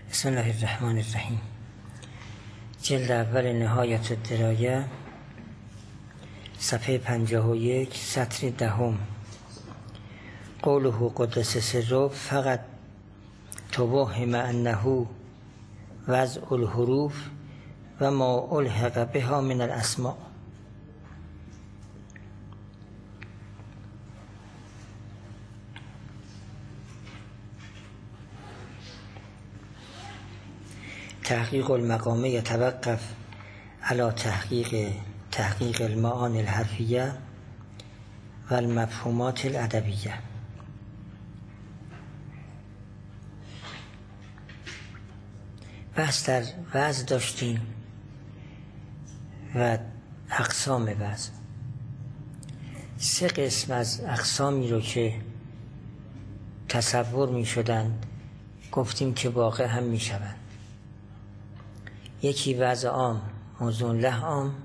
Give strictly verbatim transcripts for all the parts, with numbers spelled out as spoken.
بسم الله الرحمن الرحیم. جلد اول نهایت الدرایه، صفحه پنجاه و یک، سطر دهم. قوله قدس سره فقط توهم انه وضع الحروف و ما الحق بها من الاسماء. تحقیق المقام یتوقف علی تحقیق تحقیق المعانی الحرفیه و المفهومات الادبیه. بحث در وزن داشتیم و اقسام وزن. سه قسم از اقسامی رو که تصور می شدن گفتیم که واقع هم می شوند. یکی وضع عام موضوع له عام،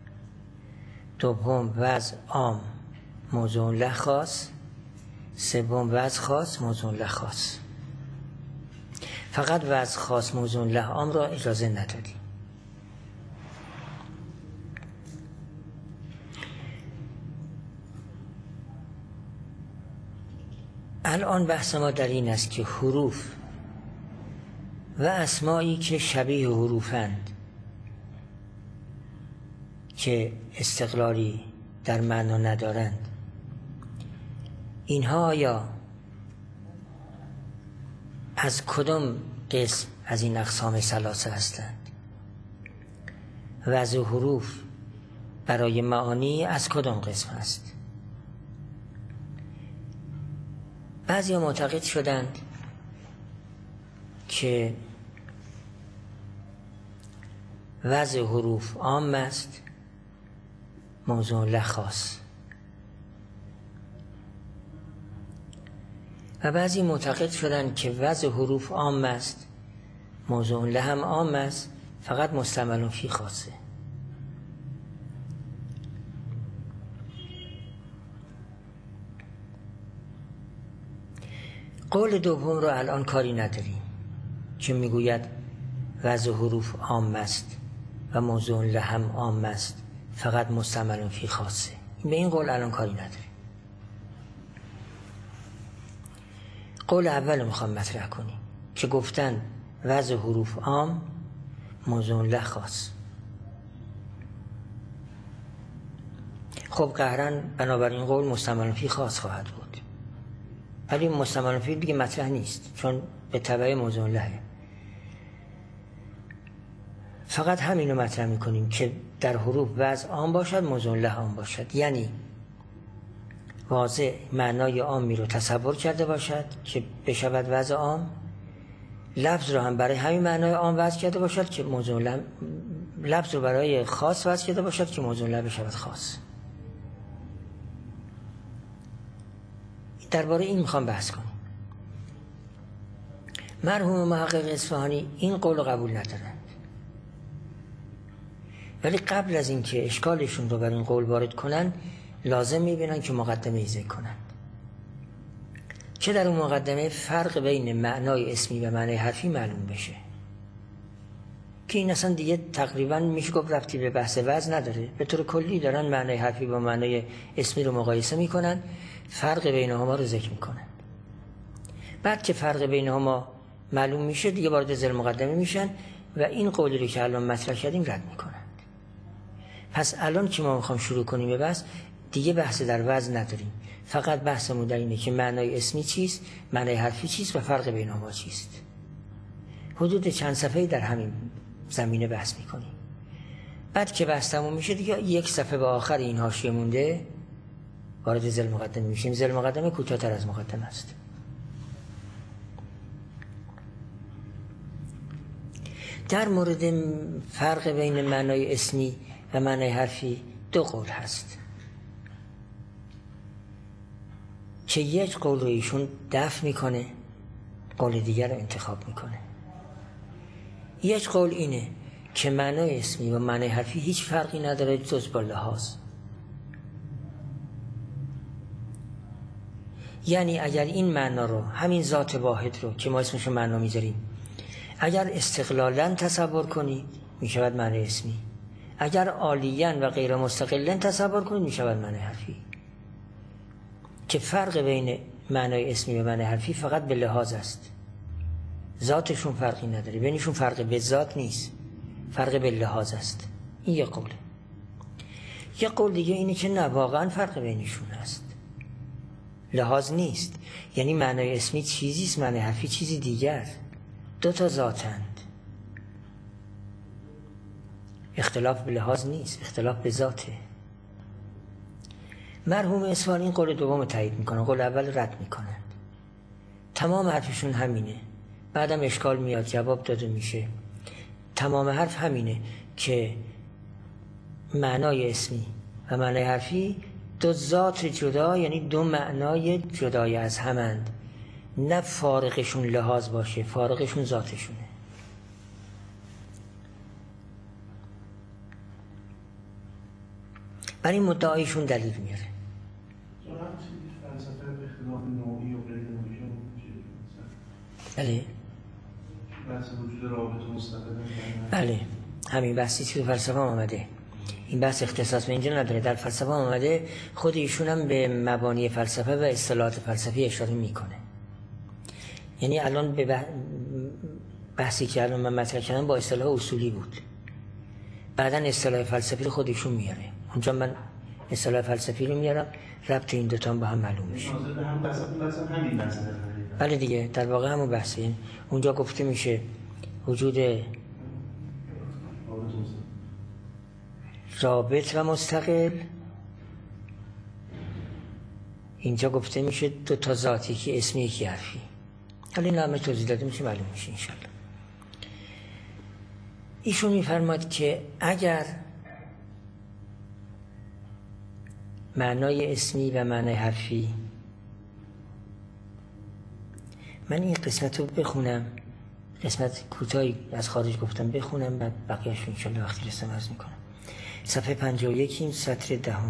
دوم وضع عام موضوع له خاص، سوم وضع خاص موضوع له خاص. فقط وضع خاص موضوع له عام را اجازه ندادیم. الان بحث ما در این است که حروف و اسمایی که شبیه حروفند که استقلالی در معنا ندارند، اینها یا از کدام قسم از این اقسام ثلاثه هستند؟ وضع حروف برای معانی از کدام قسم است؟ بعضی معتقد شدند که وضع حروف عام است موضوع له خاص، و بعضی معتقد شدند که وضع حروف عام است موضوع له هم عام است، فقط مستعمل فی خاصه. قول دوم رو الان کاری نداریم که میگوید وضع حروف عام است و موضوع له هم عام است، فقط مستعمل فی خاصه. به این قول الان کاری نداریم. قول اول میخوام مطرح کنیم که گفتن وضع حروف عام موضوع له خاص. خب قهرن بنابراین قول مستعمل فی خاص خواهد بود، ولی مستعمل فی دیگه مطرح نیست چون به تبع موضوع لهه. فقط همینو مطرح میکنیم که در حروف وضع عام باشد موضوع له عام باشد، یعنی واضح معنای عامی رو تصور کرده باشد که بشود وضع عام، لفظ رو هم برای همین معنای عام وضع کرده باشد که موضوع له، لفظ رو برای خاص وضع کرده باشد که موضوع له بشود خاص. درباره این میخوام بحث کنیم. مرحوم محقق اصفهانی این قول رو قبول ندارند، ولی قبل از اینکه اشکالشون رو بر این قول وارد کنن لازم میبینن که مقدمه ای ذکر کنند که در اون مقدمه فرق بین معنای اسمی و معنای حرفی معلوم بشه، که این اصلا دیگه تقریبا میشه گفت ربطی به بحث وزن نداره. به طور کلی دارن معنای حرفی با معنای اسمی رو مقایسه میکنن، فرق بینهما رو ذکر میکنن. بعد که فرق بینهما معلوم میشه دیگه وارد ذیل مقدمه میشن و این قولی رو که الان مطرح کردیم رد میکنن. پس الان که ما میخوام شروع کنیم به بحث، دیگه بحث در وزن نداریم، فقط بحثمون در اینه که معنای اسمی چیست، معنای حرفی چیست و فرق بینهما چیست. حدود چند صفحه‌ای در همین زمینه بحث میکنیم. بعد که بحث تموم میشه دیگه یک صفحه به آخر این حاشیه مونده وارد ذیل مقدمه میشیم. ذیل مقدمه کوتاه‌تر از مقدمه است. در مورد فرق بین معنای اسمی و معنای حرفی دو قول هست که یک قول رو ایشون دفع میکنه، قول دیگر رو انتخاب میکنه. یک قول اینه که معنای اسمی و معنای حرفی هیچ فرقی نداره جز با لحاظ. یعنی اگر این معنا رو، همین ذات واحد رو که ما اسمشو معنا میذاریم، اگر استقلالاً تصور کنید می شود معنی اسمی، اگر عالیاً و غیر مستقلاً تصور کنید می شود معنی حرفی. که فرق بین معنای اسمی و معنی حرفی فقط به لحاظ است، ذاتشون فرقی نداره، بینشون فرق به ذات نیست، فرق به لحاظ است. این یه قوله. یه قول دیگه اینه که نه، واقعا فرق بینشون است، لحاظ نیست، یعنی معنای اسمی چیزیست، معنی حرفی چیزی دیگر، دو تا ذاتند، اختلاف به لحاظ نیست، اختلاف به ذاته. مرحوم اصفهانی این قول دوم تایید میکنن، قول اول رد میکنن، تمام حرفشون همینه، بعدم اشکال میاد جواب داده میشه. تمام حرف همینه که معنای اسمی و معنای حرفی دو ذات جدا، یعنی دو معنای جدای از همند، نه فارقشون لحاظ باشه، فارقشون ذاتشونه. بر این مدعایشون دلیل میاره. بله بحث وجود رابطه مستقل، بله همین بحثی که تو فلسفه آمده، این بحث اختصاص به اینجا نداره، در فلسفه آمده، خود ایشون هم به مبانی فلسفه و اصطلاحات فلسفی اشاره میکنه. یعنی الان به بحثی که الان من مطرح کردم با اصطلاح اصولی بود، بعدن اصطلاح فلسفی رو خود ایشون میاره، اونجا من اصطلاح فلسفی رو میارم، ربط این دوتا هم با هم معلوم میشه. بله دیگه، در واقع همون بحثه. اونجا گفته میشه وجود رابط و مستقل، اینجا گفته میشه دو تا ذاتی که اسمی یکی حرفی. حالا این همه توضیح داده میشه، معلوم میشه انشالله. ایشون میفرماد که اگر معنای اسمی و معنای حرفی، من این قسمت رو بخونم، قسمت کوتاهی از خارج گفتم بخونم، بعد بقیه‌اش رو انشالله وقتی رسم عرض میکنم. صفحه پنجاه و یک سطر دهم،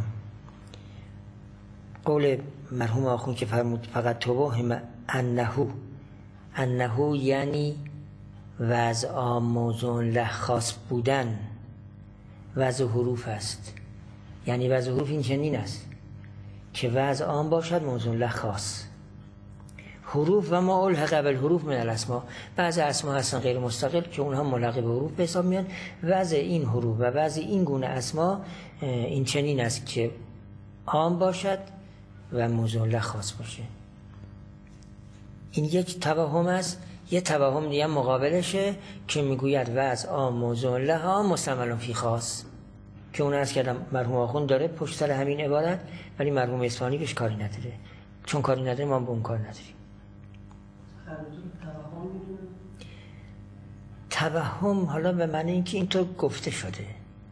قول مرحوم آخوند که فرمود فقط توهم انهو، انهو یعنی وضع موضوع له خاص بودن، وضع حروف است. یعنی وضع حروف این چنین است که وضع عام باشد، موضوع له خاص. حروف و ما الحق بالحروف من الاسما، بعض اسما هستن غیر مستقل که اونها ملحق به حروف به حساب میان. وضع این حروف و وضع این گونه اسما این چنین است که عام باشد و موضوع له خاص باشه. این یک توهم است. یه توهم دیگه مقابلشه که میگوید وضع عام موضوع له عام مستعمل فی خاص، که اون از کردم مرحوم آخوند داره پشت سر همین عبارت، ولی مرحوم اصفهانی بهش کاری نداره، چون کاری نداره ما به اون کار نداریم. توهم حالا به معنی اینکه اینطور گفته شده،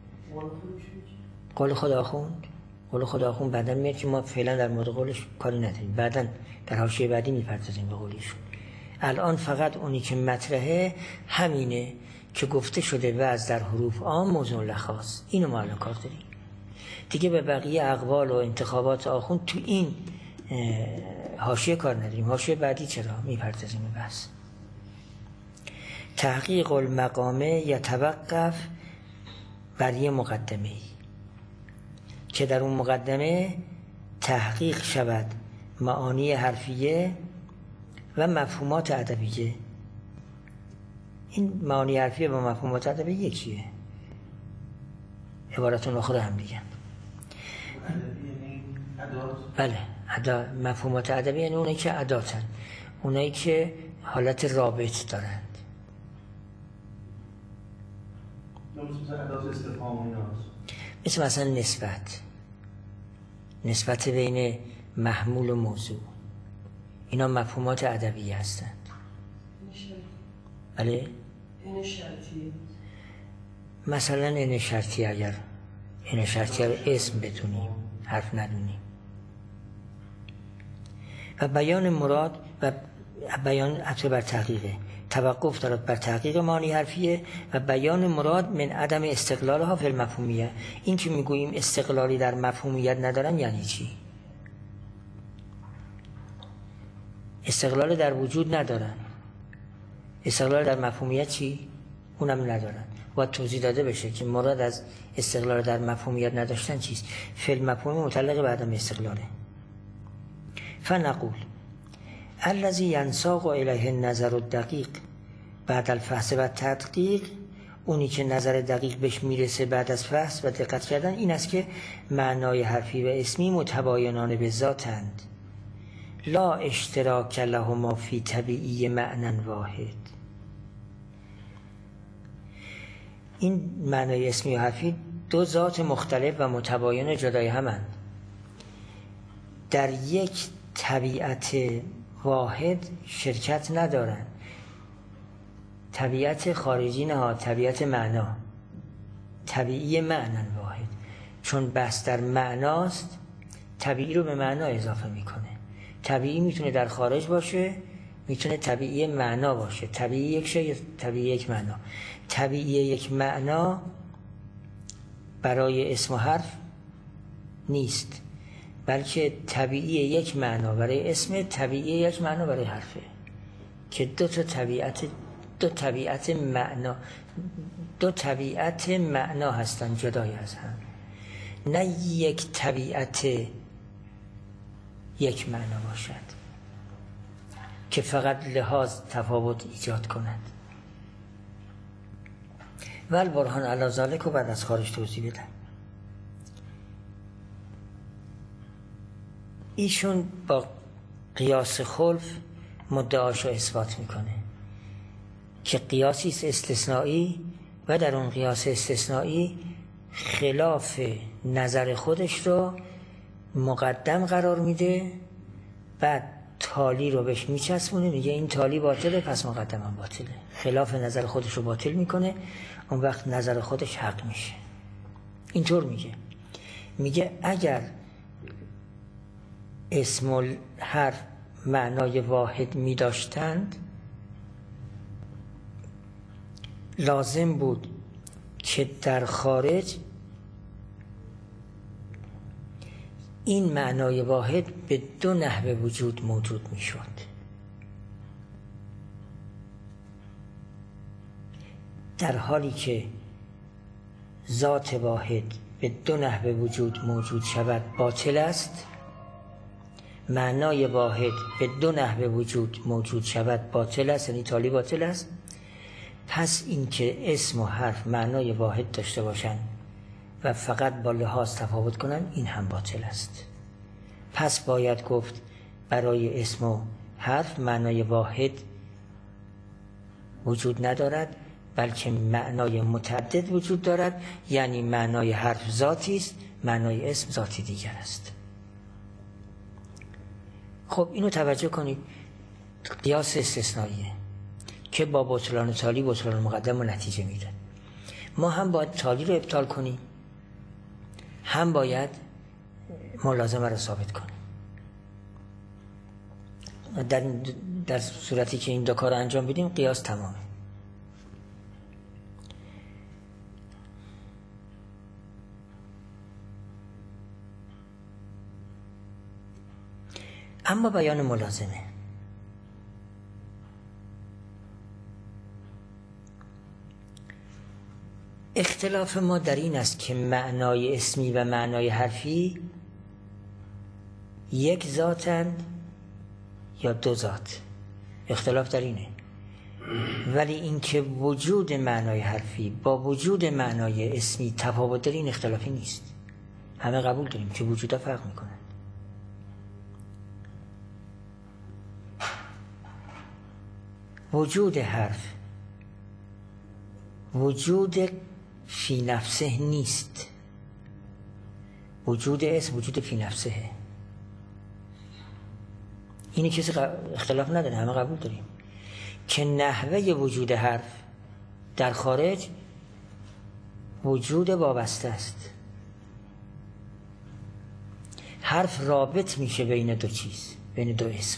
قول خدا آخوند، قول خدا آخوند بعدن میاد که ما فعلا در مورد قولش کاری نداریم، بعدن در حاشیه بعدی میپردازیم به قولیشون. الان فقط اونی که مطرحه همینه که گفته شده وضع در حروف عام موضوع له خاص، اینو ما الان کار داریم دیگه. به بقیه اقوال و انتخابات آخوند تو این حاشیه کار نداریم. حاشیه بعدی چرا میپردازیم به بحث. تحقیق المقامه یتوقف بر یه مقدمه ای که در اون مقدمه تحقیق شود معانی حرفیه و مفهومات ادبیه. این معانی حرفیه و مفهومات ادبیه یکیه، عبارتون آخر هم دیگه. بله، ادا مفهومات ادبی یعنی اونایی که اداتن، اونایی که حالت رابط دارند. مثل مثلا نسبت، نسبت بین محمول و موضوع، اینا مفهومات ادبی هستند. بله؟ این شرطیه. مثلا این شرطی، اگر این شرطی رو اسم بدونیم حرف ندونیم. و بیان مراد و بیان عطف بر تحقیقه، توقف دارد بر تحقیق معانی حرفیه و بیان مراد من عدم استقلالها فی المفهومیه. این که میگوییم استقلالی در مفهومیت ندارن یعنی چی؟ استقلال در وجود ندارن، استقلال در مفهومیت چی؟ اونم ندارن. باید توضیح داده بشه که مراد از استقلال در مفهومیت نداشتن چیست. فعل مفهومی متعلق به عدم استقلاله. فنقول الذی ینساق الیه النظر الدقیق بعد الفحص و تدقیق، اونی که نظر دقیق بهش میرسه بعد از فحص و دقت کردن، این است که معنای حرفی و اسمی متباینان به ذاتند، لا اشتراک لهما فی طبیعی معنی واحد. این معنای اسمی و حرفی دو ذات مختلف و متباین جدای همند، در یک طبیعت واحد شرکت ندارند. طبیعت خارجی نه، طبیعت معنا، طبیعی معنی واحد. چون بحث در معناست، طبیعی رو به معنا اضافه میکنه. طبیعی میتونه در خارج باشه، میتونه طبیعی معنا باشه. طبیعی یک شی، طبیعی یک معنا. طبیعی یک معنا برای اسم و حرف نیست، بلکه طبیعی یک معنا برای اسم، طبیعی یک معنا برای حرفه، که دو تا طبیعت دو طبیعت معنا دو طبیعت معنا هستن جدای از هم، نه یک طبیعت یک معنا باشد که فقط لحاظ تفاوت ایجاد کند. ول برهان علی ذالک رو بعد از خارج توضیح بدن. ایشون با قیاس خلف مدعاشو اثبات میکنه که قیاسی است استثنایی و در اون قیاس استثنایی خلاف نظر خودش رو مقدم قرار میده، بعد تالی رو بهش میچسبونه، میگه این تالی باطله پس مقدمم باطله. خلاف نظر خودش رو باطل میکنه، اون وقت نظر خودش حق میشه. اینطور میگه میگه اگر اسم الحرف معنای واحد میداشتند، لازم بود که در خارج این معنای واحد به دو نحوه وجود موجود می شود. در حالی که ذات واحد به دو نحوه وجود موجود شود باطل است، معنای واحد به دو نحوه وجود موجود شود باطل است، یعنی تالی باطل است. پس اینکه اسم و حرف معنای واحد داشته باشند و فقط با لحاظ تفاوت کنند، این هم باطل است. پس باید گفت برای اسم و حرف معنای واحد وجود ندارد، بلکه معنای متعدد وجود دارد، یعنی معنای حرف ذاتی است، معنای اسم ذاتی دیگر است. خب اینو توجه کنید، قیاس استثنائیه که با بطلان تالی بطلان مقدم و نتیجه میده. ما هم باید تالی رو ابطال کنیم، هم باید ملازمه رو ثابت کنیم. در, در صورتی که این دو کار رو انجام بدیم قیاس تمامه. اما بیان ملازمه، اختلاف ما در این است که معنای اسمی و معنای حرفی یک ذاتند یا دو ذات. اختلاف در اینه. ولی اینکه وجود معنای حرفی با وجود معنای اسمی تفاوت داره، این اختلافی نیست. همه قبول داریم که وجودا فرق میکنن. وجود حرف وجود فی نفسه نیست، وجود اسم وجود فی نفسه. اینی کسی اختلاف نداره، همه قبول داریم که نحوه وجود حرف در خارج وجود وابسته است. حرف رابط میشه بین دو چیز، بین دو اسم،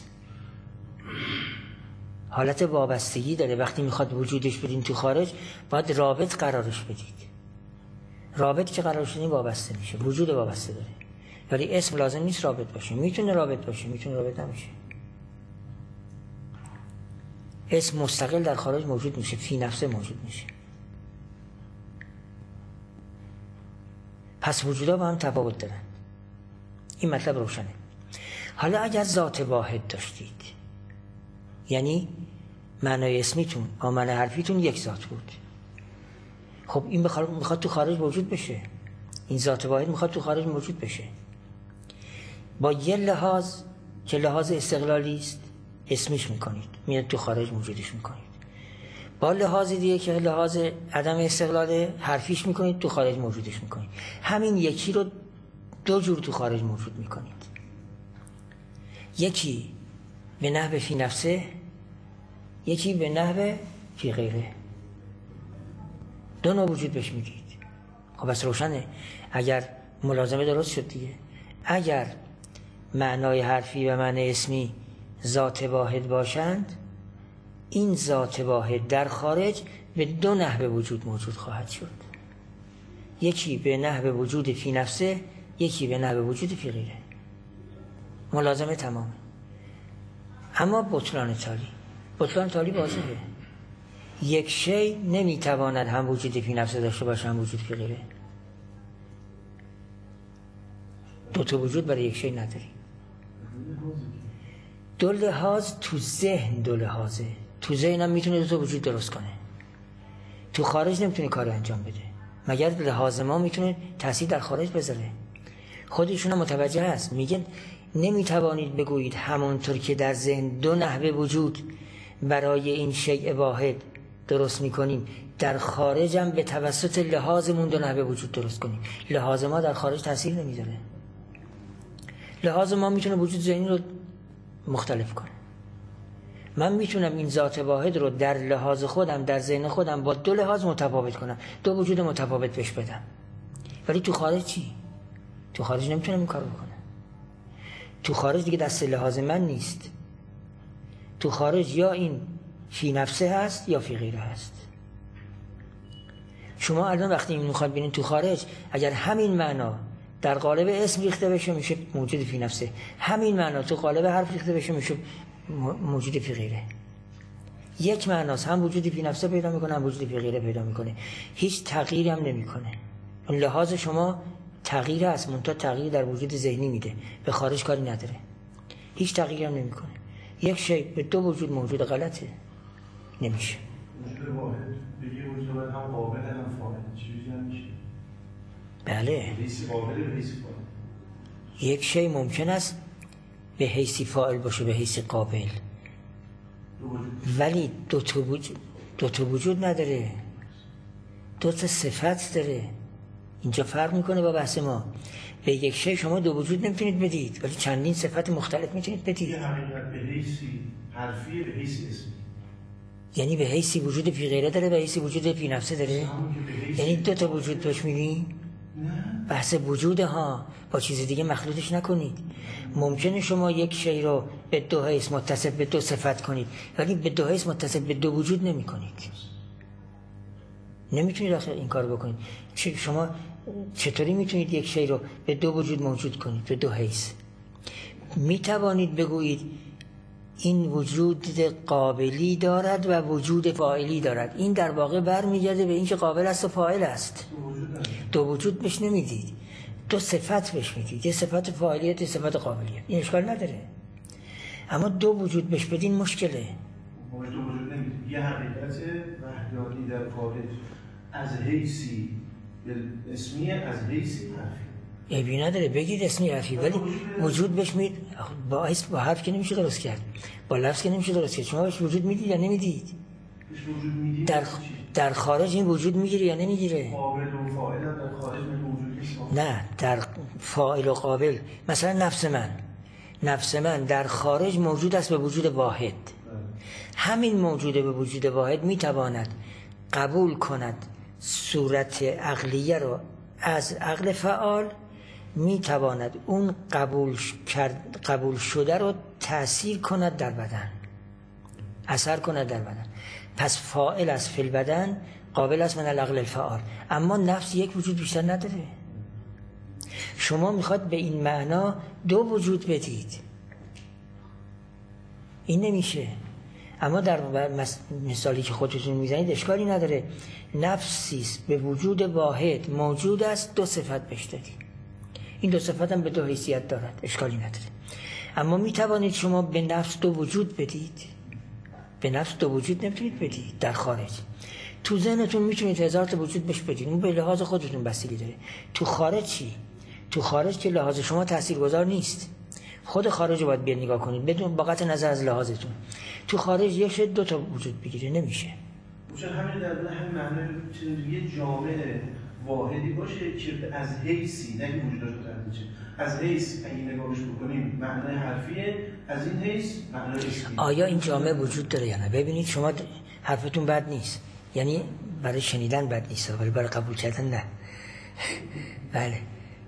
حالت وابستگی داره. وقتی میخواد وجودش بدین تو خارج، باید رابط قرارش بدید. رابط که قرار شدین وابسته میشه، وجود وابسته داره. ولی اسم لازم نیست رابط باشه، میتونه رابط باشه، میتونه رابط نمیشه. اسم مستقل در خارج موجود میشه، فی نفسه موجود میشه. پس وجودا با هم تفاوت دارن. این مطلب روشنه. حالا اگر ذات واحد داشتید، یعنی معنای اسمیتون با معنای حرفیتون یک ذات بود، خب این میخواد تو خارج موجود بشه. این ذات واحد میخواد تو خارج موجود بشه. با یه لحاظ که لحاظ استقلالی است اسمیش میکنید، میاد تو خارج موجودش میکنید. با لحاظ دیگه که لحاظ عدم استقلال حرفیش میکنید، تو خارج موجودش میکنید. همین یکی رو دو جور تو خارج موجود میکنید. یکی به نحو فی نفسه، یکی به نحو فی غیره. دو نوع وجود بهش میگید. خب بس روشنه. اگر ملازمه درست شد دیگه، اگر معنای حرفی و معنی اسمی ذات واحد باشند، این ذات واحد در خارج به دو نحو وجود موجود خواهد شد. یکی به نحو وجود فی نفسه، یکی به نحو وجود فی غیره. ملازمه تمامه. اما بطلان تالی، بطلان تالی واضحه. یک شی نمیتواند هم وجود فی نفسه داشته باشه هم وجود فی غیره. دو تا وجود برای یک شی نداری. دو لحاظ تو ذهن، دو لحاظه. تو ذهن هم میتونه دو تا وجود درست کنه. تو خارج نمیتونه کار انجام بده. مگر لحاظ ما میتونه تاثیر در خارج بذاره. خودشون هم متوجه هست. میگن نمیتوانید بگویید همونطور که در ذهن دو نحوه وجود برای این شیء واحد درست میکنیم، در خارج هم به توسط لحاظمون دو نحوه وجود درست کنیم. لحاظ ما در خارج تاثیر نمیذاره. لحاظ ما میتونه وجود ذهنی رو مختلف کنه. من میتونم این ذات واحد رو در لحاظ خودم، در ذهن خودم با دو لحاظ متفاوت کنم، دو وجود متفاوت بهش بدم. ولی تو خارج چی؟ تو خارج نمیتونم این کارو بکنم. تو خارج دیگه دست لحاظ من نیست. تو خارج یا این فی نفسه هست یا فی غیره هست. شما الان وقتی میخواد ببینید تو خارج، اگر همین معنا در قالب اسم ریخته بشه میشه موجود فی نفسه، همین معنا تو قالب حرف ریخته بشه میشه موجود فی غیره. یک معناست، هم وجود فی نفسه پیدا میکنه هم وجود فی غیره پیدا میکنه. هیچ تغییری هم نمیکنه. اون لحاظ شما تغییر است، منتها تغییر در وجود ذهنی میده، به خارج کاری نداره. هیچ تغییری هم نمیکنه. یک شی به دو وجود موجود غلطه، نمیشه. وجود واحد بگی وجود واحد هم قابل هم فاعل چیزی هم میشه. بله. حیث قابل به حیث فاعل. یک شی ممکن است به حیث فاعل باشه، به حیث قابل. ولی دو تا وجود دو تا وجود نداره. دو تا صفت داره. اینجا فرق میکنه با بحث ما. به یک شی شما دو وجود نمیتونید بدید، ولی چندین صفت مختلف میتونید بدید. یه حقیقت به حیثی حرفی، به حیث اسمی. یعنی به حیثی وجود فی غیره داره، به حیثی وجود فی نفسه داره. یعنی دو تا وجود توش میبینی؟ بحث وجود ها، با چیز دیگه مخلوطش نکنید. ممکنه شما یک شی رو به دو حیث متصف به دو صفت کنید، ولی به دو حیث متصف به دو وجود نمی کنید. نمیتونید آخر این کار بکنید. شما چطوری میتونید یک شی رو به دو وجود موجود کنید، به دو حیث؟ میتوانید بگویید این وجود قابلی دارد و وجود فاعلی دارد. این در واقع برمیگرده به این که قابل است و فاعل است. دو وجود بهش نمیدید، دو صفت بهش میدید. یه صفت فاعلیت، یه صفت قابلیت. این اشکال نداره. اما دو وجود بهش بدین مشکله. دو وجود نمیدید. یه حقیقت وحدانی در خارج از حیثی اسمی، از حیثی حرفی. عیبی نداره بگید اسمی حرفی، ولی وجود بهش مید. با اسم با حرف که نمیشه درست کرد، با لفظ که نمیشه درست کرد. شما بهش وجود میدید یا نمیدید؟ در در خارج این وجود میگیره یا نمیگیره؟ قابل و فاعل در خارج وجود نیست. نه، در فاعل و قابل. مثلا نفس من نفس من در خارج موجود است به وجود واحد. همین موجود به وجود واحد میتواند قبول کند صورت عقلیه رو از عقل فعال، میتواند اون قبول کرد قبول شده رو تأثیر کند در بدن، اثر کند در بدن. پس فاعل است فی البدن، قابل است من العقل الفعال. اما نفس یک وجود بیشتر نداره. شما میخواد به این معنا دو وجود بدید، این نمیشه. اما در مثالی که خودتون میزنید اشکالی نداره. نفسی است به وجود واحد موجود است، دو صفت بهش دادی. این دو صفت هم به دو حیثیت دارد، اشکالی نداره. اما میتوانید شما به نفس دو وجود بدید؟ به نفس دو وجود نمیتونید بدید در خارج. تو ذهنتون میتونید هزار تا وجود بهش بدید، اون به لحاظ خودتون بستگی داره. تو خارج چی؟ تو خارج که لحاظ شما تاثیرگذار نیست، خود خارج رو باید بیاد نگاه کنید بدون با قطع نظر از لحاظتون. تو خارج یک دو تا وجود بگیره نمیشه. چون همین در همین معنی یه جامعه واحدی باشه که از حیثی نه وجودش رو تحلیل شه، از حیث اگه نگاهش بکنیم معنای حرفیه، از این حیث معنای اسمی. آیا این جامعه وجود داره یا نه؟ ببینید شما حرفتون بد نیست، یعنی برای شنیدن بد نیست ولی برای قبول کردن نه. بله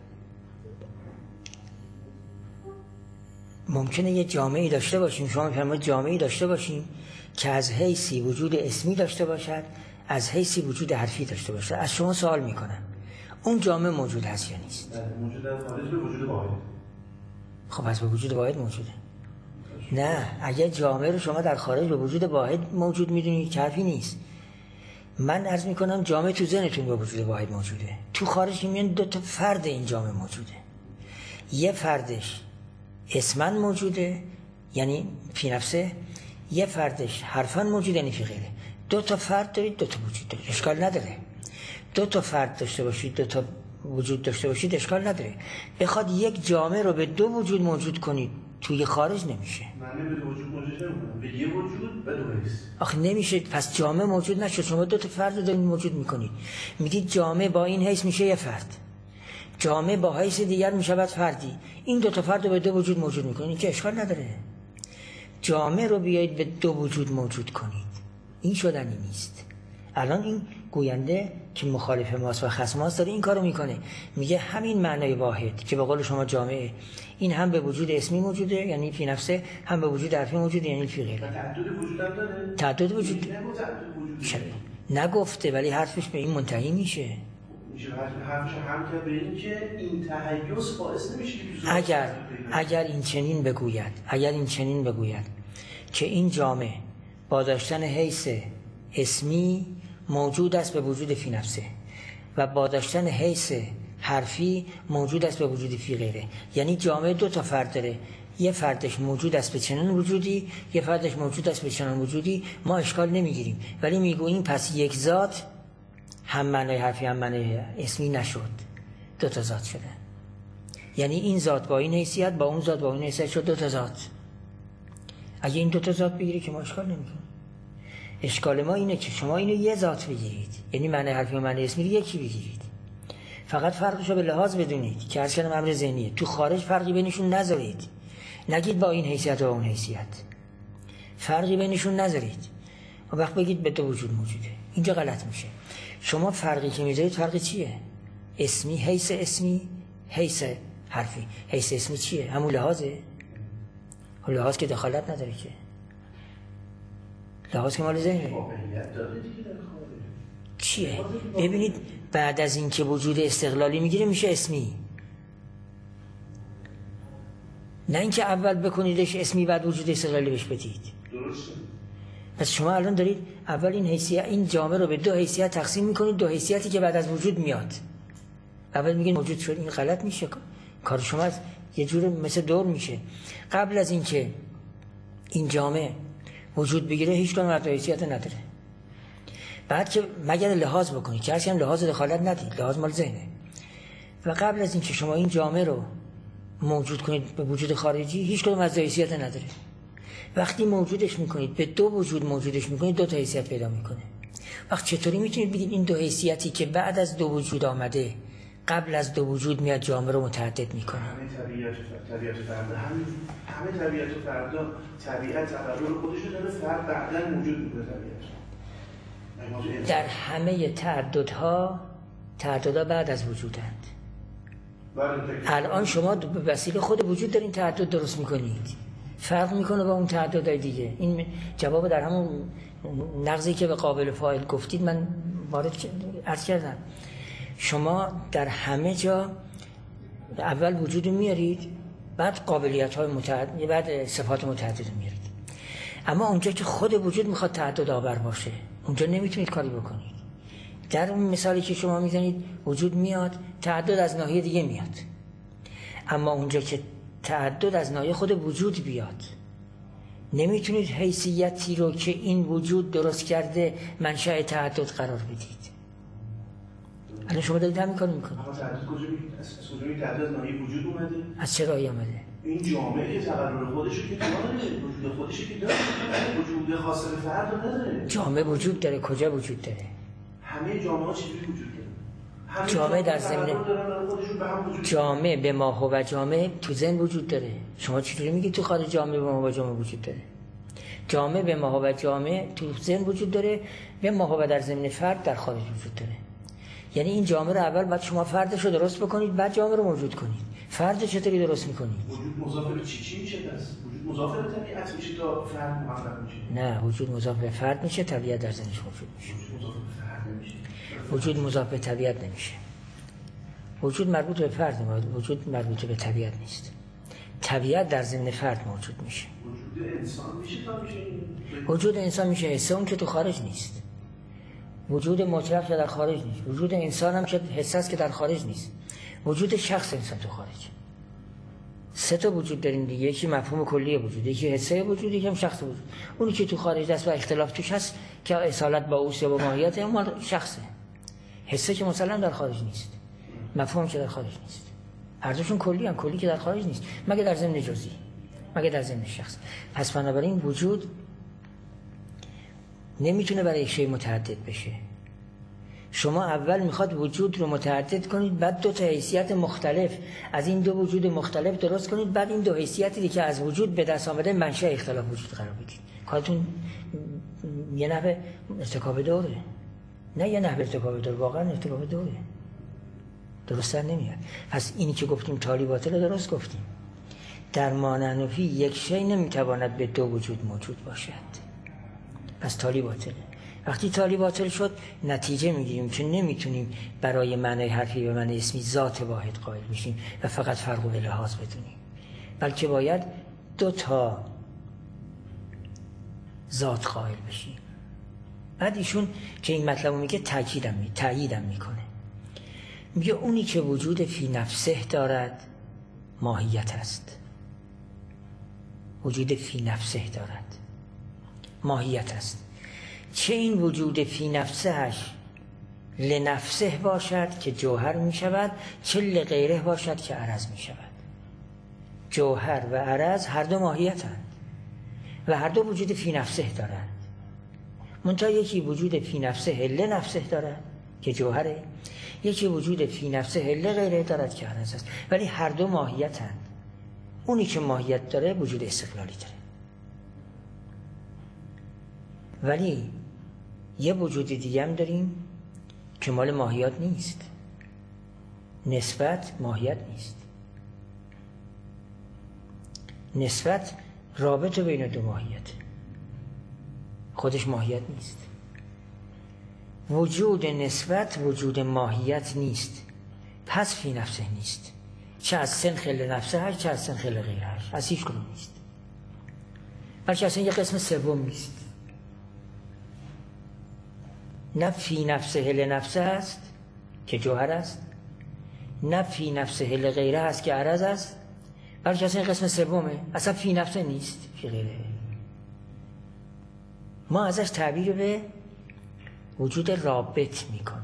ممکنه یه جامعه‌ای داشته باشیم، شما می‌فرمایید جامعه‌ای داشته باشیم که از حیثی وجود اسمی داشته باشد، از حیثی وجود حرفی داشته باشد. از شما سوال میکنم اون جامعه موجود هست یا نیست؟ موجود در خارج به وجود واحد. خب پس به وجود واحد موجوده. نه اگه جامعه رو شما در خارج به وجود واحد موجود میدونید که حرفی نیست. من عرض میکنم جامعه تو ذهنتون به وجود واحد موجوده، تو خارج میگن دو تا فرد این جامعه موجوده. یه فردش اسمن موجوده یعنی فی نفسه، یه فردش حرفن موجوده یعنی فی غیره. دو تا فرد دارید، دو تا وجود دارید، اشکال نداره. دو تا فرد داشته باشید، دو تا وجود داشته باشید، اشکال نداره. بخواد یک جامعه رو به دو وجود موجود کنید توی خارج نمیشه. معنی به دو وجود موجود نمیکنم، به یه وجود به دو حیث. آخه نمیشه، پس جامعه موجود نشد. شما دو تا فرد رو دارید موجود میکنید، میگید جامعه با این حیث میشه یه فرد، جامعه با حیث دیگر میشود فردی. این دو تا فرد رو به دو وجود موجود میکنید که اشکال نداره. جامعه رو بیایید به دو وجود موجود کنید، این شدنی نیست. الان این گوینده که مخالف ماست و خصم ماست داره این کارو میکنه، میگه همین معنای واحد که به قول شما جامعه، این هم به وجود اسمی موجوده یعنی فی نفسه، هم به وجود حرفی موجوده یعنی فی غیره. تعدد وجود هم داره؟ تعدد وجود نگفته ولی حرفش به این منتهی میشه. میشه حرفش هم که به این که این تحیز باعث نمیشه اگر اگر این چنین بگوید اگر این چنین بگوید که این جامعه با داشتن حیث اسمی موجود است به وجود فی نفسه و با داشتن حیث حرفی موجود است به وجود فی غیره، یعنی جامعه دو تا فرد داره، یه فردش موجود است به چنان وجودی، یه فردش موجود است به چنان وجودی، ما اشکال نمیگیریم. ولی میگوییم پس یک ذات هم معنای حرفی هم معنای اسمی نشد، دو تا ذات شده. یعنی این ذات با این حیثیت با اون ذات با اون حیثیت شد دو تا ذات. اگه این دو تا ذات بگیری که ما اشکال نمیکنیم. اشکال ما اینه که شما اینو یه ذات بگیرید، یعنی معنی حرفی و معنی اسمی رو یکی بگیرید، فقط فرقش رو به لحاظ بدونید که عرض کردم امر ذهنیه. تو خارج فرقی بینشون نذارید، نگید با این حیثیت و اون حیثیت، فرقی بینشون نذارید و وقت بگید به دو وجود موجوده. اینجا غلط میشه. شما فرقی که میذارید فرقی چیه؟ اسمی، حیث اسمی، حیث حرفی. حیث اسمی چیه؟ همون لحاظه. لحاظ که دخالت نداره که، لحاظ که مال ذهنه. چیه؟ ببینید بعد از این که وجود استقلالی میگیره میشه اسمی، نه اینکه اول بکنیدش اسمی بعد وجود استقلالی بهش بدید. درسته. پس شما الان دارید اول این حیثیت، این جامعه رو به دو حیثیت تقسیم میکنید، دو حیثیتی که بعد از وجود میاد. اول میگین موجود شد، این غلط میشه. کار شما یه جور مثل دور میشه. قبل از این که این جامعه وجود بگیره هیچ کدوم از حیثیت نداره. بعد که مگر لحاظ بکنید که هرچی هم لحاظ دخالت ندید، لحاظ مال ذهنه. و قبل از این که شما این جامعه رو موجود کنید به وجود خارجی هیچ کدوم از حیثیت نداره. وقتی موجودش میکنید به دو وجود موجودش میکنید دو تا حیثیت پیدا میکنه. وقت چطوری میتونید بگید این دو حیثیتی که بعد از دو وجود آمده قبل از دو وجود میاد جامعه رو متعدد میکنه؟ همه طبیعت طبیعت فرد همه همه طبیعت فرد طبیعت تقرر خودش رو داره، فرد بعداً موجود میکنه. طبیعت در همه تعددها تعددها بعد از وجودند. الان شما به وسیله خود وجود دارین تعدد درست میکنید، فرق میکنه با اون تعددهای دیگه. این جواب در همون نقضی که به قابل فاعل گفتید من وارد عرض کردم. شما در همه جا اول وجود میارید، بعد قابلیت های متعدد، بعد صفات متعدد میارید. اما اونجا که خود وجود میخواد تعدد آور باشه اونجا نمیتونید کاری بکنید. در اون مثالی که شما میزنید وجود میاد، تعدد از ناحیه دیگه میاد. اما اونجا که تعدد از ناحیه خود وجود بیاد نمیتونید حیثیتی رو که این وجود درست کرده منشأ تعدد قرار بدید. الان شما دارید همین کارو میکنید. اما تعدد کجا میاد؟ از کجا تعدد از ناحیه وجود اومده؟ از چه راهی اومده؟ این جامعه که تقرر خودشو که داره، وجود خودشو که داره، وجود خاص به فرد نداره. جامعه وجود داره. کجا وجود داره؟ همه جامعه ها چجوری وجود داره؟ همه جامعه در ضمن جامعه به ما و جامعه تو ذهن وجود داره. شما چطوری میگید تو خارج جامعه به ما و جامعه وجود داره؟ جامعه به ما و جامعه تو ذهن وجود داره، به ما و در ضمن فرد در خارج وجود داره. یعنی این جامعه رو اول بعد شما فردش رو درست بکنید، بعد جامعه رو موجود کنید. فرد چطوری درست میکنید؟ وجود مضاف به چی چی میشه دست؟ وجود مضاف به طبیعت میشه تا فرد محقق میشه. نه، وجود مضاف به فرد میشه، طبیعت در ذهنش موجود میشه. وجود مضاف به فرد نمیشه. وجود مضاف به طبیعت نمیشه. وجود مربوط به فرد، وجود مربوط به طبیعت نیست. طبیعت در ضمن فرد موجود میشه. وجود انسان میشه تا میشه. وجود انسان میشه حسه، اون که تو خارج نیست. وجود مطلق که در خارج نیست. وجود انسان هم که حسه است که در خارج نیست. وجود شخص انسان تو خارج. سه تا وجود داریم دیگه، یکی مفهوم کلی وجود، یکی حسه وجود، یکی هم شخص وجود. اونی که تو خارج است و اختلاف توش هست که اصالت با اوست یا با ماهیت اون شخصه. حسه که مثلا در خارج نیست، مفهوم که در خارج نیست. هر دوشون کلی هم، کلی که در خارج نیست مگه در ضمن جزئی، مگه در ضمن شخص. پس بنابراین وجود نمیتونه برای یک شی متعدد بشه. شما اول میخواد وجود رو متعدد کنید، بعد دو تا حیثیت مختلف از این دو وجود مختلف درست کنید، بعد این دو حیثیتی که از وجود به دست آمده منشأ اختلاف وجود قرار بدید. کارتون یه نحوه ارتکاب دوره، نه یه نحوه ارتکاب دوره، واقعا ارتکاب دوره، درست‌تر نمیاد. پس اینی که گفتیم تالی باطل درست گفتیم. در مانعنفی یک شی نمیتواند به دو وجود موجود باشد، پس تالی باطله. وقتی تالی باطل شد نتیجه میگیریم که نمیتونیم برای معنای حرفی و معنای اسمی ذات واحد قائل بشیم و فقط فرق و لحاظ بدونیم، بلکه باید دو تا ذات قائل بشیم. بعد ایشون که این مطلب رو میگه تأکیدم می تأییدم میکنه، میگه اونی که وجود فی نفسه دارد ماهیت است. وجود فی نفسه دارد ماهیت است. چه این وجود فی نفسهش لنفسه باشد که جوهر می شود، چه لغیره باشد که عرض می شود. جوهر و عرض هر دو ماهیتند و هر دو وجود فی نفسه دارند. منتها یکی وجود فی نفسه لنفسه دارد که جوهره، یکی وجود فی نفسه لغیره دارد که عرض است، ولی هر دو ماهیتند. اونی که ماهیت داره وجود استقلالی داره، ولی یه وجود دیگه هم داریم که مال ماهیت نیست. نسبت ماهیت نیست. نسبت رابطه بین دو ماهیت، خودش ماهیت نیست. وجود نسبت وجود ماهیت نیست، پس فی نفسه نیست. چه از سنخ لنفسه هست چه از سنخ لغیره هست، از هیچ کدوم نیست، بلکه اصلا یه قسم سوم نیست. نه فی نفسه لنفسه است که جوهر است، نه فی نفسه لغیره است که عرض است، بلکه اصلا قسم سومه، اصلا فی نفسه نیست، فی غیره. ما ازش تعبیر به وجود رابط میکنیم،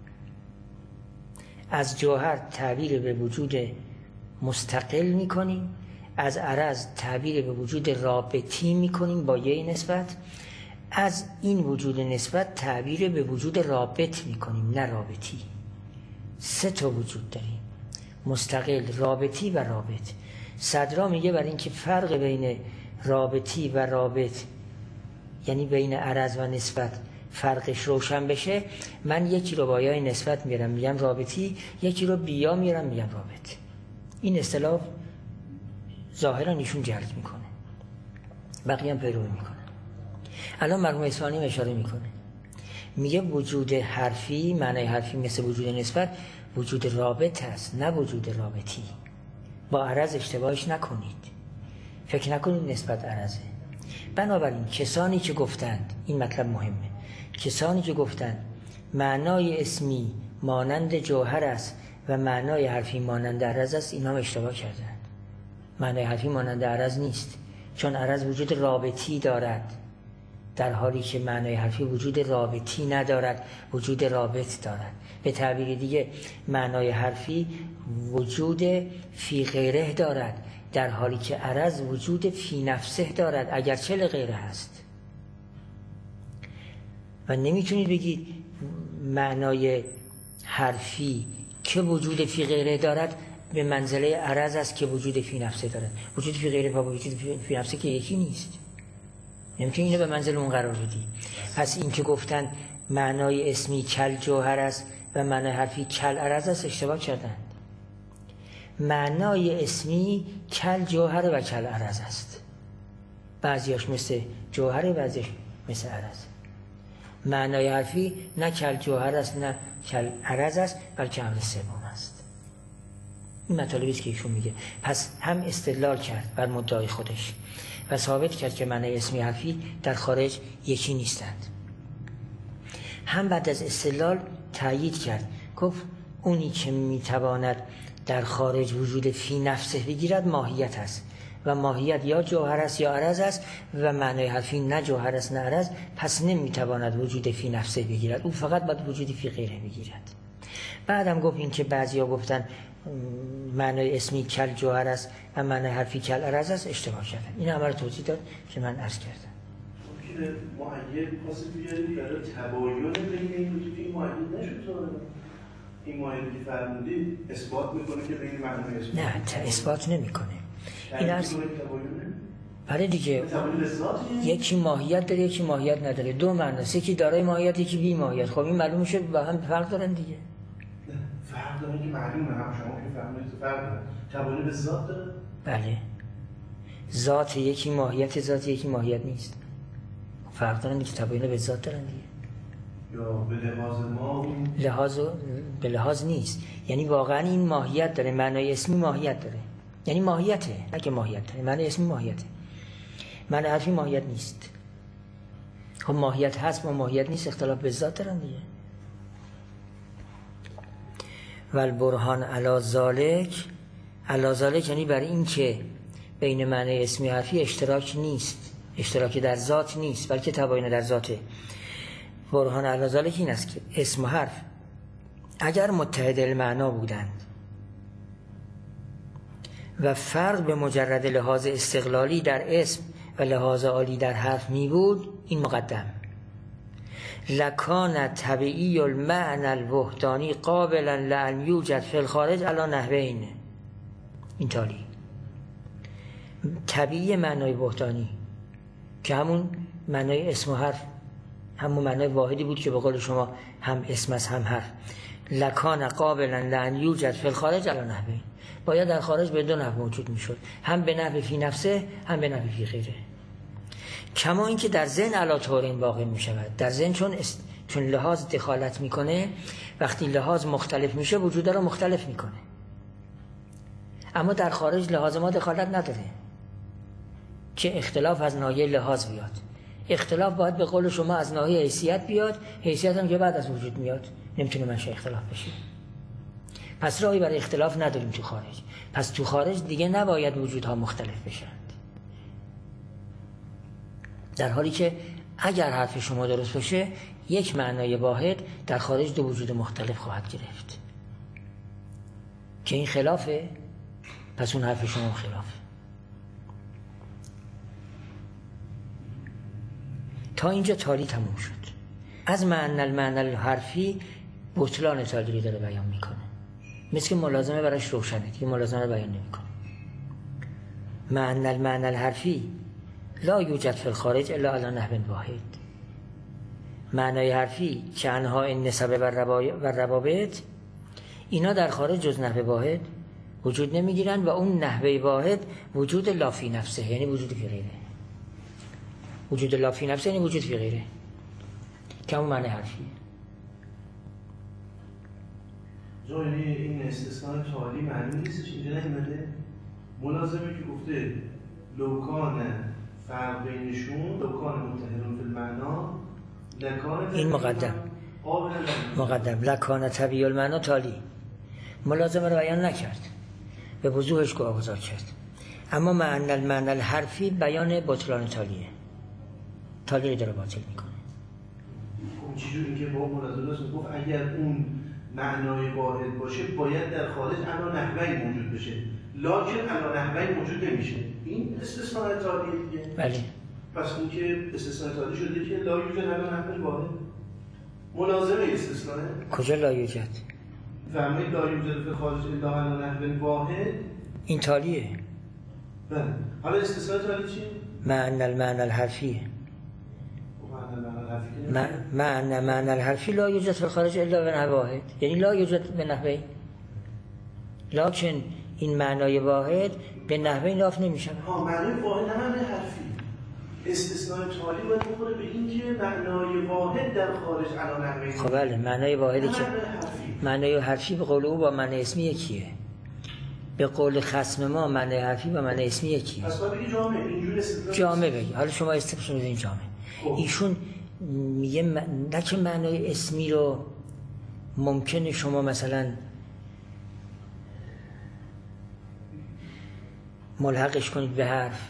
از جوهر تعبیر به وجود مستقل میکنیم، از عرض تعبیر به وجود رابطی میکنیم با یه نسبت، از این وجود نسبت تعبیر به وجود رابط میکنیم نه رابطی. سه تا وجود داریم، مستقل، رابطی و رابط. صدرا میگه برای اینکه فرق بین رابطی و رابط یعنی بین عرض و نسبت فرقش روشن بشه، من یکی رو با یای نسبت میارم میگم رابطی، یکی رو بیا میارم میگم رابط. این اصطلاح ظاهرا ایشون جلد میکنه، بقیه هم پیروی میکنه. الان مرحوم اصفهانی اشاره میکنه، میگه وجود حرفی، معنای حرفی مثل وجود نسبت وجود رابط هست نه وجود رابطی. با عرض اشتباهش نکنید، فکر نکنید نسبت عرضه. بنابراین کسانی که گفتند، این مطلب مهمه، کسانی که گفتند معنای اسمی مانند جوهر است و معنای حرفی مانند عرض است، اینا اشتباه کردند. معنای حرفی مانند عرض نیست، چون عرض وجود رابطی دارد، در حالی که معنای حرفی وجود رابطی ندارد، وجود رابط دارد. به تعبیر دیگه معنای حرفی وجود فی غیره دارد، در حالی که عرض وجود فی نفسه دارد، اگرچه لغیره هست. و نمیتونید بگید معنای حرفی که وجود فی غیره دارد به منزله عرض است که وجود فی نفسه دارد. وجود فی غیره با وجود فی نفسه که یکی نیست، نمیتونی اینو به منزله اون قرار بدی. پس این که گفتن معنای اسمی کل جوهر است و معنای حرفی کل عرض است، اشتباه کردند. معنای اسمی کل جوهر و کل عرض است، بعضیاش مثل جوهر، بعضیاش مثل عرض. معنای حرفی نه کل جوهر است نه کل عرض است، بلکه امر سوم است. این مطالبی است که ایشون میگه. پس هم استدلال کرد بر مدعای خودش و ثابت کرد که معنای اسمی حرفی در خارج یکی نیستند. هم بعد از استدلال تأیید کرد، گفت اونی که میتواند در خارج وجود فی نفسه بگیرد ماهیت است و ماهیت یا جوهر است یا عرض است و معنای حرفی نه جوهر است نه عرض، پس نمیتواند وجود فی نفسه بگیرد، او فقط باید وجود فی غیره بگیرد. بعدم گفت این که بعضیا گفتن معنای اسمی کل جوهر است و معنای حرفی کل عرض است، اشتباه کردن. این همه رو توضیح داد که من عرض کردم. ممکنه معید خاصی بیارید برای تباین بین این دو که این معید نشد. این معید که فرمودید اثبات میکنه که بین معنای اسمی نه تا اثبات نمیکنه. این عرض برای دیگه یکی ماهیت داره یکی ماهیت نداره، دو معناست، یکی دارای ماهیت یکی بی ماهیت. خب این معلوم میشه با هم فرق دارن دیگه. فرق داره که معلومه، هم شما که فرمودید فرق داره. تباین به ذات داره؟ بله. ذات یکی ماهیت ذات یکی ماهیت نیست. فرق دارن که تباین به ذات دارن دیگه. یا به لحاظ ما لحاظ به لحاظ نیست، یعنی واقعا این ماهیت داره، معنای اسمی ماهیت داره، یعنی ماهیته، نه که ماهیت داره، معنای اسمی ماهیته، معنای حرفی ماهیت نیست. خب ماهیت هست و ماهیت نیست، اختلاف به ذات دارن دیگه. والبرهان علی ذالک، علی ذالک یعنی برای این که بین معنای اسمی حرفی اشتراک نیست، اشتراک در ذات نیست بلکه تباین در ذاته. برهان علی ذالک این است که اسم و حرف اگر متحد المعنا بودند و فرق به مجرد لحاظ استقلالی در اسم و لحاظ عالی در حرف می بود، این مقدم لکان طبیعی المعنى الوحدانی قابلا لان یوجد فی الخارج علی نحوین. این تالی طبیعی معنای وحدانی که همون معنای اسم و حرف، همون معنای واحدی بود که به قول شما هم اسم است هم حرف. لکان قابلا لان یوجد فی الخارج علی نحوین، باید در خارج به دو نحو موجود میشد، هم به نحو فی نفسه هم به نحو فی غیره. کما اینکه در ذهن علی طورین واقع می شود. در ذهن چون است... چون لحاظ دخالت میکنه، وقتی لحاظ مختلف میشه وجود را مختلف میکنه. اما در خارج لحاظ ما دخالت نداره که اختلاف از ناحیه لحاظ بیاد. اختلاف باید به قول شما از ناحیه حیثیت بیاد، حیثیت هم که بعد از وجود میاد نمیتونه منشأ اختلاف بشه. پس راهی برای اختلاف نداریم تو خارج. پس تو خارج دیگه نباید وجودها مختلف بشند، در حالی که اگر حرف شما درست باشه یک معنای واحد در خارج دو وجود مختلف خواهد گرفت که این خلافه، پس اون حرف شما خلافه. تا اینجا تالی تموم شد. از معنی المعنی الحرفی بطلان تالی داره بیان میکنه، مثل که ملازمه براش روشنه، که ملازمه رو بیان نمیکنه. معنی المعنی الحرفی لا یوجد فی الخارج الا علی نحو واحد. معنای حرفی که انها این نسبه و روابط، اینا در خارج جز نحو واحد وجود نمیگیرن و اون نحو واحد وجود لا فی نفسه، یعنی وجود فی غیره. وجود لا فی نفسه یعنی وجود فی غیره که اون معنی حرفیه. جایی این استثناء تالی معنی نیستش اینجا نمیده؟ ملازمه که گفته لوکان فرق بینشون لکان متحدون فی المعنا لکان این مقدم مقدم لکان طبیعی المعنا تالی ملازمه رو بیان نکرد، به وضوحش گذار کرد. اما معنی المعنی الحرفی بیان بطلان تالیه، تالی رو داره باطل میکنه. اون چیزی که با ملازمه است گفت اگر اون معنای واحد باشه باید در خارج علا نحوی موجود بشه، لکن علا نحوی موجود نمیشه. این استثناء تالیه دیگه. بله. پس اون که استثناء تالی شده که لا یوجد علا نحوی واحد. ملازمه استثناء کجا لا یوجد؟ فهمید لا یوجد فی خارج الا علا نحوی واحد. این تالیه. بله. حالا استثناء تالی چیه؟ معنی المعنی الحرفیه. معنی معنی الحرفی لا یوجد فی خارج الا به نحو واحد، یعنی لا یوجد به نحوی، لکن این معنای واحد به نحوی ناف نمیشه. ها معنای واحد نه معنای حرفی. استثناء تالی باید بخوره به این که معنای واحد در خارج علا نحوی. خب بله، معنای واحدی که معنای حرفی به قول او با معنی اسمی یکیه. به قول خصم ما معنی حرفی با معنی اسمی یکیه. پس باید بگی جامع، اینجور استثناء جامع بگی. حالا شما استفاده می‌کنید جامع. ایشون میگه نه که معنای اسمی رو ممکنه شما مثلا ملحقش کنید به حرف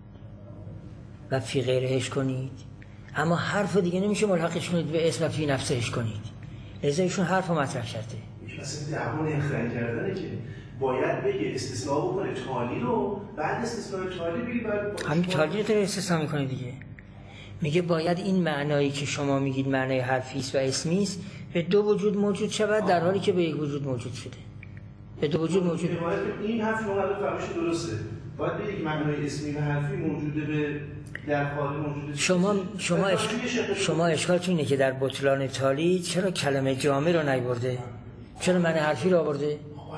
و فی غیرهش کنید، اما حرف دیگه نمیشه ملحقش کنید به اسم و فی نفسهش کنید. لذا ایشون حرف رو مطرح کرده. مثلا دعوان اخراج کردنه که باید بگه استثناء بکنه تالی رو، بعد استثناء تالی بگی بعد همین تالی رو داره استثناء میکنه دیگه. میگه باید این معنایی که شما میگید معنای حرفی است و اسمی است به دو وجود موجود شود در حالی که به یک وجود موجود شده. به دو وجود موجود. این حرف شما الان فهمش درسته. باید بگید معنای اسمی و حرفی موجوده به در خارج موجوده. شما شما اش... شما اشکالتون اینه که در بطلان تالی چرا کلمه جامع رو نیاورده؟ چرا معنی حرفی رو آورده؟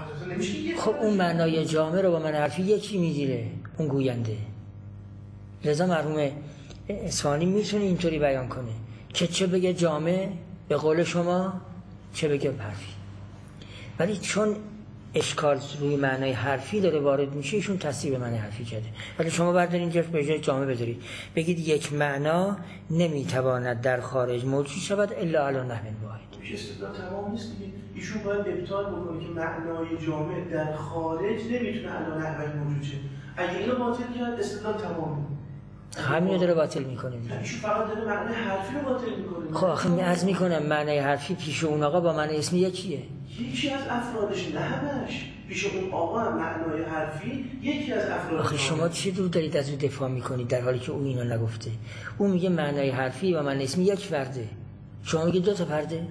خب اون معنای جامع رو با معنی حرفی یکی میگیره اون گوینده. لذا مرحوم اصفهانی میتونه اینطوری بیان کنه که چه بگه جامع به قول شما، چه بگه حرفی. ولی چون اشکال روی معنای حرفی داره وارد میشه، ایشون تصحیح معنی حرفی کرده. ولی شما بردارین اینجا به جای جامع بذارید، بگید یک معنا نمیتواند در خارج موجود شود الا علی نحو واحد. میشه استدلال تمام نیست دیگه. ایشون باید ابطال بکنه که معنای جامع در خارج نمیتونه علی نحو موجود شه. اگه اینو باطل کرد استدلال تمامه. همین داره باطل میکنه دیگه. ایشون فقط داره معنای حرفی رو باطل میکنه. خب آخه عرض میکنم معنای حرفی پیش اون آقا با معنی اسمی یکیه. یکی از افرادش، نه همش. پیش اون آقا هم معنای حرفی یکی از افراد. آخه شما چی دور دارید از اون دفاع میکنید در حالی که اون اینو نگفته؟ اون میگه معنای حرفی و معنی اسمی یک فرده، شما میگید دو تا فرده.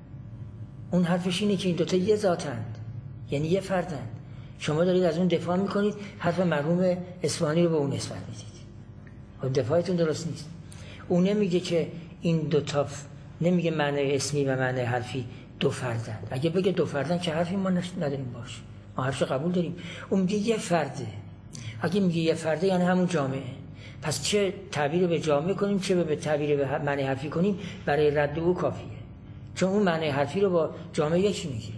اون حرفش اینه که این دوتا یه ذاتند، یعنی یه فردند. شما دارید از اون دفاع میکنید، حرف مرحوم اصفهانی رو به اون نسبت میدید. خب دفاعتون درست نیست. اون نمیگه که این دو تا ف... نمیگه معنی اسمی و معنی حرفی دو فردند. اگه بگه دو فردند که حرفی ما نداریم باش، ما حرفش قبول داریم. اون میگه یه فرده. اگه میگه یه فرده یعنی همون جامعه. پس چه تعبیر به جامعه کنیم چه به تعبیر به معنی حرفی کنیم، برای رد او کافیه. چون اون معنی حرفی رو با جامعه یکی میگیره.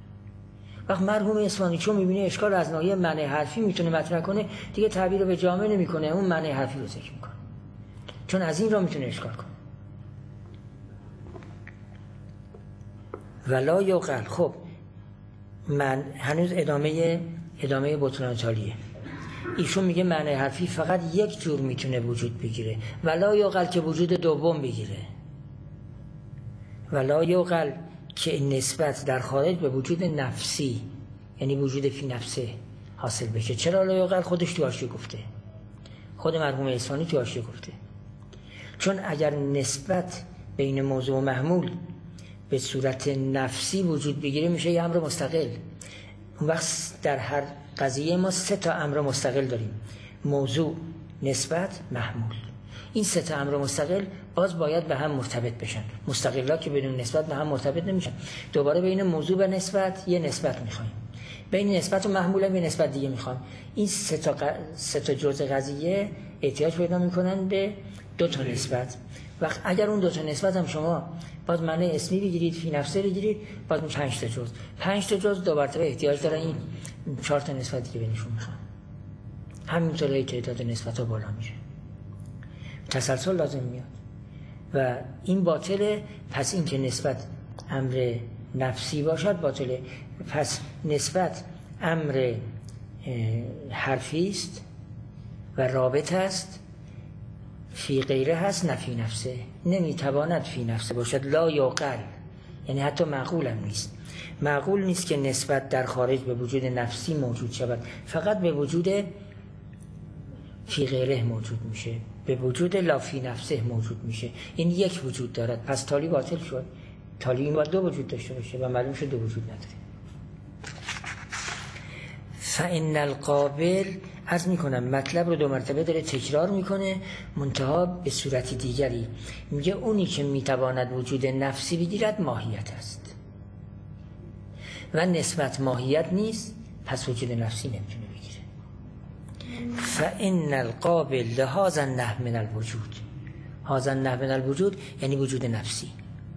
وقت مرحوم اصفهانی چون میبینه اشکال از ناحیه معنی حرفی میتونه مطرح کنه، دیگه تعبیر به جامعه نمیکنه، اون معنی حرفی رو ذکر میکنه، چون از این را میتونه اشکال کنه. ولا یقل. خب من هنوز ادامه ادامه بطلان تالیه. ایشون میگه معنی حرفی فقط یک جور میتونه وجود بگیره، ولا یقل که وجود دوم بگیره. ولا یقل که نسبت در خارج به وجود نفسی، یعنی وجود فی نفسه حاصل بشه. چرا لا یقل؟ خودش تو حاشیه گفته، خود مرحوم اصفهانی تو حاشیه گفته. چون اگر نسبت بین موضوع و محمول به صورت نفسی وجود بگیره میشه یه امر مستقل. اون وقت در هر قضیه ما سه تا امر مستقل داریم: موضوع، نسبت، محمول. این سه تا امر مستقل باز باید به هم مرتبط بشن. مستقلا که بدون نسبت به هم مرتبط نمیشن. دوباره بین موضوع و نسبت یه نسبت میخوایم، بین نسبت و محمول هم یه نسبت دیگه میخوایم. این سه تا ق... سه تا جزء قضیه احتیاج پیدا میکنن به دو تا نسبت. وقت اگر اون دو تا نسبت هم شما باز معنی اسمی بگیرید، فی نفسه بگیرید، باز پنج تا جزء پنج تا جزء دو مرتبه احتیاج دارن این چهار تا نسبت دیگه بینشون میخوان. همینطوری تعداد نسبت‌ها بالا میشه. تسلسل لازم میاد و این باطله. پس این که نسبت امر نفسی باشد باطله. پس نسبت امر حرفی است و رابط است، فی غیره هست نه فی نفسه. نمیتواند فی نفسه باشد، لا یعقل، یعنی حتی معقول هم نیست. معقول نیست که نسبت در خارج به وجود نفسی موجود شود، فقط به وجود فی غیره موجود میشه، به وجود لا فی نفسه موجود میشه. این یک وجود دارد، پس تالی باطل شد. تالی این باید دو وجود داشته باشه و معلوم شد دو وجود نداره. فإن القابل، عرض میکنم مطلب رو دو مرتبه داره تکرار میکنه، منتها به صورت دیگری. میگه اونی که میتواند وجود نفسی بگیرد ماهیت است و نسبت ماهیت نیست، پس وجود نفسی نمیتونه بگیره. فإن القابل لهذا النحو من الوجود، هذا النحو من الوجود یعنی وجود نفسی،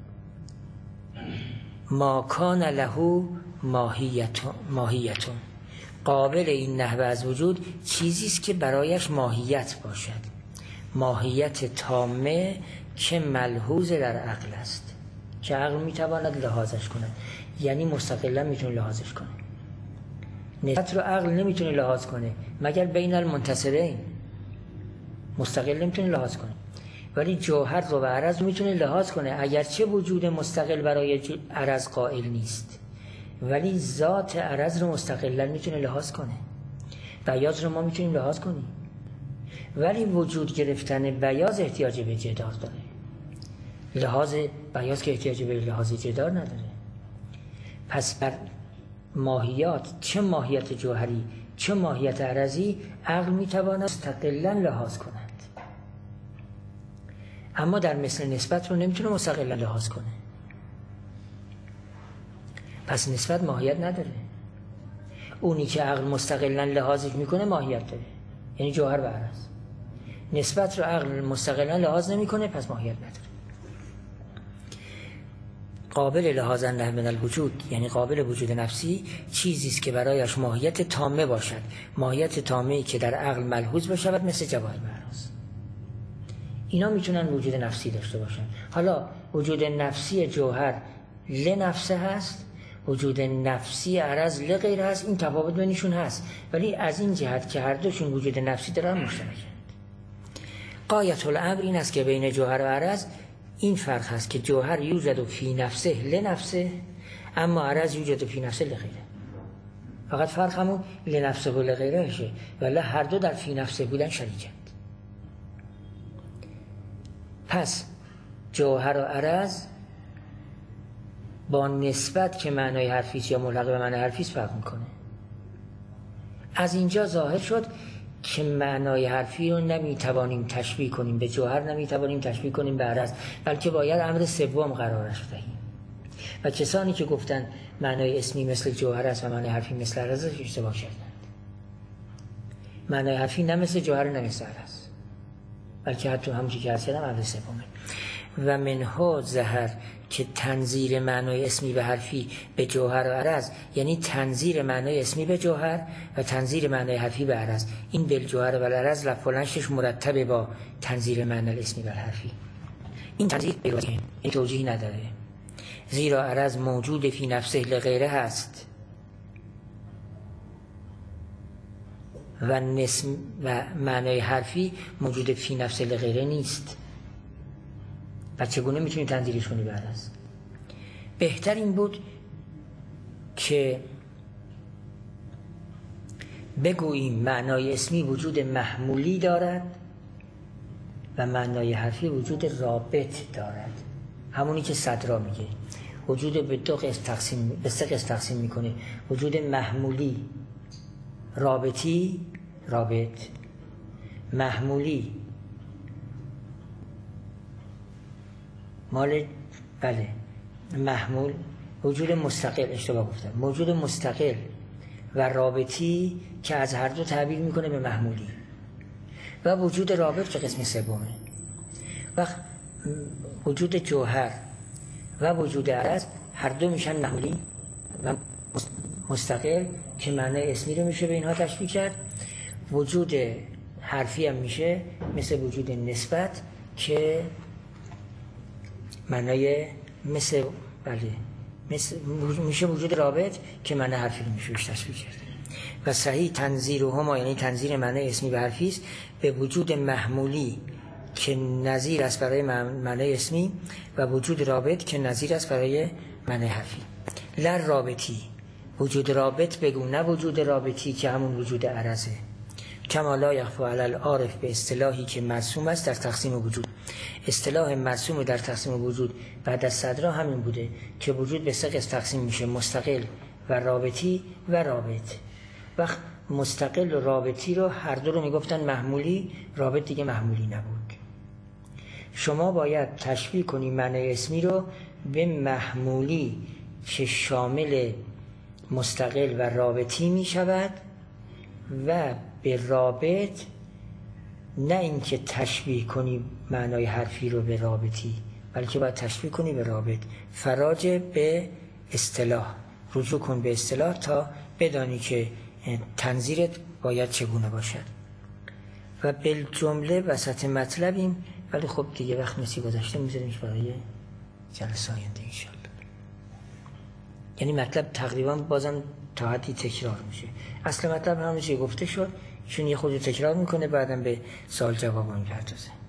ما کان له ماهیت ماهیتون، قابل این نحوه از وجود چیزی است که برایش ماهیت باشد، ماهیت تامه که ملحوظ در عقل است، که عقل میتواند لحاظش کند، یعنی مستقلا میتونه لحاظش کنه. نسبت رو عقل نمیتونه لحاظ کنه مگر بین المنتصرین، مستقل نمیتونه لحاظ کنه. ولی جوهر رو و عرض میتونه لحاظ کنه، اگرچه وجود مستقل برای عرض قائل نیست، ولی ذات عرض رو مستقلا میتونه لحاظ کنه. بیاض رو ما میتونیم لحاظ کنیم، ولی وجود گرفتن بیاض احتیاج به جدار داره، لحاظ بیاض که احتیاج به لحاظ جدار نداره. پس بر ماهیات، چه ماهیت جوهری چه ماهیت عرضی، عقل میتواند مستقلا لحاظ کند، اما در مثل نسبت رو نمیتونه مستقلا لحاظ کنه. پس نسبت ماهیت نداره. اونی که عقل مستقلا لحاظش میکنه ماهیت داره، یعنی جوهر و عرض. نسبت رو عقل مستقلا لحاظ نمیکنه، پس ماهیت نداره. قابل لحاظ النحو من الوجود یعنی قابل وجود نفسی چیزی است که برایش ماهیت تامه باشد، ماهیت تامه‌ای که در عقل ملحوظ بشود، مثل جواهر و اعراض. اینا میتونن وجود نفسی داشته باشن. حالا وجود نفسی جوهر لنفسه هست، وجود نفسی عرض لغیر هست، این تفاوت بینشون هست، ولی از این جهت که هر دوشون وجود نفسی دارن مشترکند. غایت الامر این است که بین جوهر و عرض این فرق هست که جوهر یوجد فی نفسه لنفسه، اما عرض یوجد فی نفسه لغیره. فقط فرق همون لنفسه و لغیره شه، ولی هر دو در فی نفسه بودن شریکند. پس جوهر و عرض با نسبت که معنای حرفیست یا ملحق به معنای حرفیست فرق میکنه. از اینجا ظاهر شد که معنای حرفی رو نمیتوانیم تشبیه کنیم به جوهر، نمیتوانیم تشبیه کنیم به عرض، بلکه باید امر سوم قرارش دهیم. و کسانی که گفتن معنای اسمی مثل جوهر است و معنای حرفی مثل عرض است اشتباه کردند. معنای حرفی نه مثل جوهر نه مثل عرض، بلکه حتی همونی که عرض کردم امر سومه. و منها ظهر که تنظیر معنای اسمی به حرفی به جوهر و عرض یعنی تنظیر معنای اسمی به جوهر و تنظیر معنای حرفی به عرض، این به جوهر و عرض لفظش مرتبه با تنظیر معنای اسمی به حرفی. این تنظیر این توجیه نداره، زیرا عرض موجود فی نفسه لغیره هست و نسم و معنای حرفی موجود فی نفسه لغیره نیست. و چگونه میتونیم تنظیرش کنیم به عرض؟ بهتر این بود که بگوییم معنای اسمی وجود محمولی دارد و معنای حرفی وجود رابط دارد. همونی که صدرا میگه وجود به دو قسم تقسیم به سه قسم تقسیم میکنه: وجود محمولی، رابطی، رابط، محمولی مال بله محمول، وجود مستقل، اشتباه گفتم، موجود مستقل و رابطی که از هر دو تعبیر میکنه به محمولی، و وجود رابط که قسم سومه. و وجود جوهر و وجود عرض هر دو میشن محمولی و مستقل که معنی اسمی رو میشه به اینها تشبیه کرد. وجود حرفی هم میشه مثل وجود نسبت که معنای مثل بله مثل میشه وجود رابط که معنی حرفی رو میشه بهش تصویر کرد. و صحیح تنظیر هما یعنی تنظیر معنی اسمی و حرفی است به وجود محمولی که نظیر است برای معنی اسمی و وجود رابط که نظیر است برای معنی حرفی. لر رابطی وجود رابط بگو نه وجود رابطی که همون وجود عرضه. کما لا یخفی علی العارف به اصطلاحی که مرسوم است در تقسیم وجود. اصطلاح مرسوم در تقسیم وجود بعد از صدرا همین بوده که وجود به سه قسم تقسیم میشه: مستقل و رابطی و رابط. وقت مستقل و رابطی رو هر دو رو میگفتن محمولی، رابط دیگه محمولی نبود. شما باید تشبیه کنی معنی اسمی رو به محمولی که شامل مستقل و رابطی می شود و به رابط، نه اینکه تشبیه کنی معنای حرفی رو به رابطی، بلکه باید تشبیه کنی به رابط. فراج به اصطلاح، رجوع کن به اصطلاح تا بدانی که تنظیرت باید چگونه باشد. و بالجمله وسط مطلبیم، ولی خب دیگه وقت نسی گذاشته میذاریمش برای جلسه آینده انشالله. یعنی مطلب تقریبا بازم تا حدی تکرار میشه. اصل مطلب همون چیزی گفته شد، چون یه خود تکرار میکنه بعدم به سوال جواب میپردازه.